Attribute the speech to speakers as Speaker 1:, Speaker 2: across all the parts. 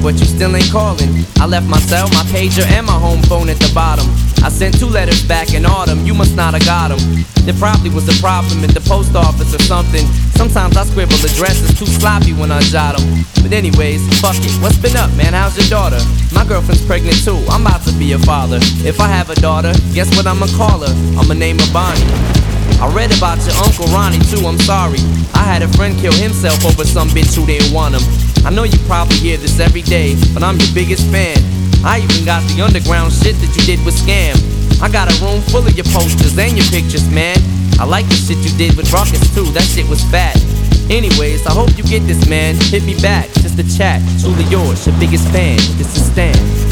Speaker 1: but you still ain't calling. I left my cell, my pager, and my home phone at the bottom. I sent 2 letters back in autumn, you must not have got them. There probably was a problem in the post office or something. Sometimes I scribble addresses too sloppy when I jot them. But anyways, fuck it, what's been up, man? How's your daughter? My girlfriend's pregnant too, I'm about to be a father. If I have a daughter, guess what I'ma call her? I'ma name her Bonnie. I read about your Uncle Ronnie too, I'm sorry. I had a friend kill himself over some bitch who didn't want him. I know you probably hear this every day, but I'm your biggest fan. I even got the underground shit that you did with Scam. I got a room full of your posters and your pictures, man. I like the shit you did with Ruckus too, that shit was fat. Anyways, I hope you get this, man. Hit me back, just a chat. Truly yours, your biggest fan. This is Stan.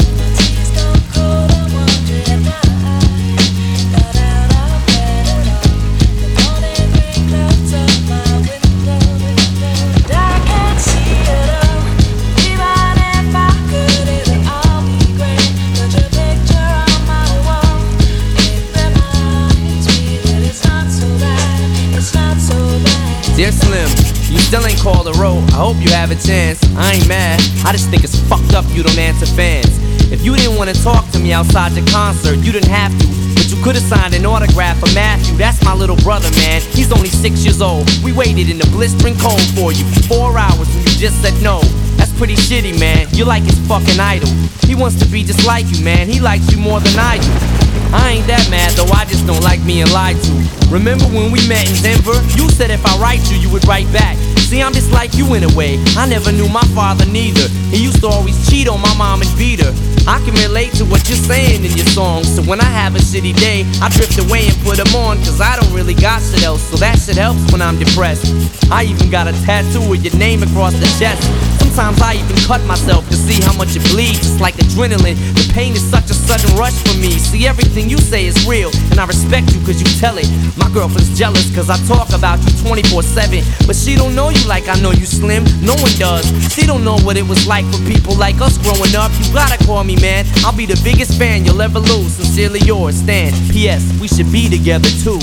Speaker 1: Dear Slim, you still ain't called a road. I hope you have a chance. I ain't mad, I just think it's fucked up you don't answer fans. If you didn't want to talk to me outside your concert, you didn't have to. But you could've signed an autograph for Matthew. That's my little brother, man. He's only 6 years old. We waited in the blistering cold for you for 4 hours and you just said no. That's pretty shitty, man. You're like his fucking idol. He wants to be just like you, man. He likes you more than I do. I ain't that mad though, I just don't like being lied to. Remember when we met in Denver? You said if I write you would write back. See, I'm just like you in a way. I never knew my father neither. He used to always cheat on my mom and beat her. I can relate to what you're saying in your songs. So when I have a shitty day, I drift away and put them on. Cause I don't really got shit else, so that shit helps when I'm depressed. I even got a tattoo with your name across the chest. Sometimes I even cut myself to see how much it bleeds. It's like adrenaline. The pain is such a sudden rush for me. See, everything you say is real, and I respect you cause you tell it. My girlfriend's jealous cause I talk about you 24/7. But she don't know you like I know you, Slim. No one does. She don't know what it was like for people like us growing up. You gotta call me, man. I'll be the biggest fan you'll ever lose. Sincerely yours, Stan. P.S. We should be together too.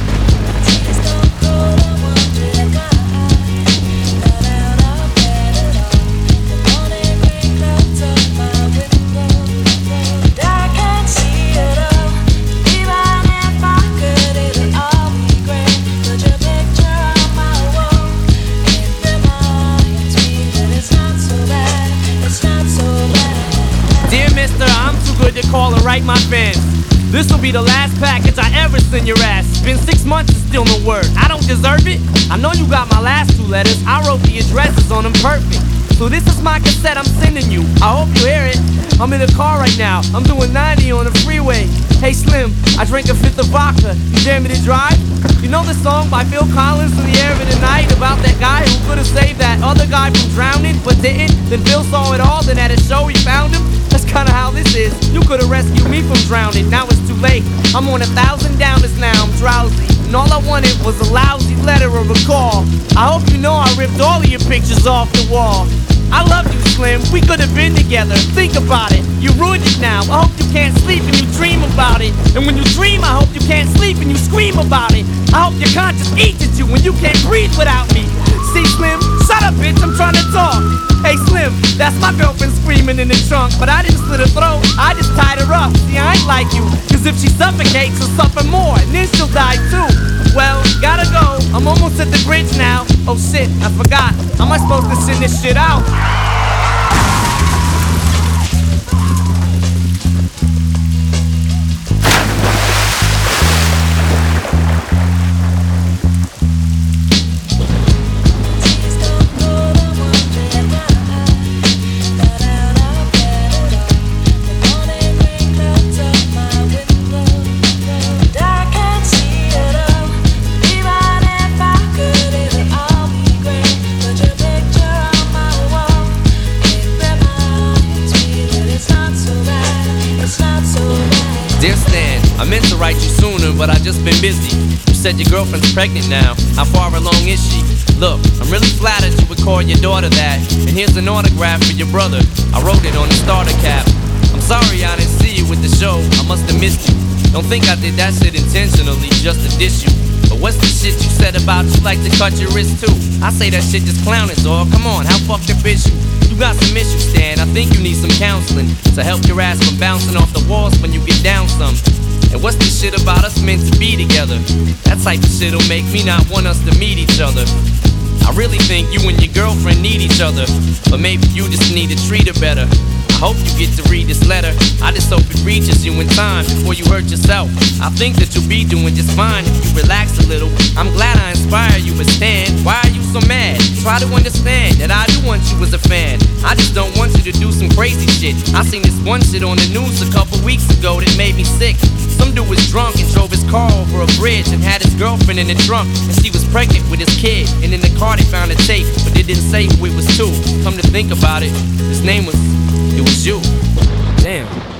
Speaker 1: Call and write my fans. This'll be the last package I ever send your ass. It's been 6 months and still no word. I don't deserve it. I know you got my last 2 letters. I wrote the addresses on them perfect. So this is my cassette I'm sending you. I hope you hear it. I'm in the car right now. I'm doing 90 on the freeway. Hey Slim, I drank a 5th of vodka. You dare me to drive? You know the song by Phil Collins, In the Air of the Night, about that guy who could've saved that other guy from drowning but didn't? Then Phil saw it all, then at a show he found him. That's kinda how this is. You could've rescued me from drowning, now it's too late. I'm on 1,000 downers now, I'm drowsy. And all I wanted was a lousy letter or a call. I hope you know I ripped all of your pictures off the wall. I love you, Slim, we could've been together. Think about it, you ruined it now. I hope you can't sleep and you dream about it. And when you dream, I hope you can't sleep and you scream about it. I hope your conscience eats at you when you can't breathe without me. See, Slim, shut up, bitch, I'm trying to talk. Hey, Slim, that's my girlfriend screaming in the trunk. But I didn't slit her throat, I just tied her up. See, I ain't like you, cause if she suffocates, she'll suffer more, and then she'll die too. Well, gotta go, I'm almost at the bridge now. Oh shit, I forgot, how am I supposed to send this shit out? Dear Stan, I meant to write you sooner, but I just been busy. You said your girlfriend's pregnant now. How far along is she? Look, I'm really flattered you would call your daughter that. And here's an autograph for your brother. I wrote it on the starter cap. I'm sorry I didn't see you with the show. I must have missed you. Don't think I did that shit intentionally just to diss you. But what's the shit you said about you like to cut your wrist too? I say that shit just clowning, dawg. Come on, how fucked up is you? You got some issues, Stan. I think you need some counseling to help your ass from bouncing off the walls when you get down some. And what's this shit about us meant to be together? That type of shit'll make me not want us to meet each other. I really think you and your girlfriend need each other, but maybe you just need to treat her better. I hope you get to read this letter. I just hope it reaches you in time before you hurt yourself. I think that you'll be doing just fine if you relax a little. I'm glad I inspire you, but Stan, why are you so mad? Try to understand that I do want you as a fan. I just don't want you to do some crazy shit. I seen this one shit on the news a couple weeks ago that made me sick. Some dude was drunk and drove his car over a bridge and had his girlfriend in the trunk, and she was pregnant with his kid. And in the car they found a tape, but they didn't say who it was to. Come to think about it, his name was, it was you. Damn.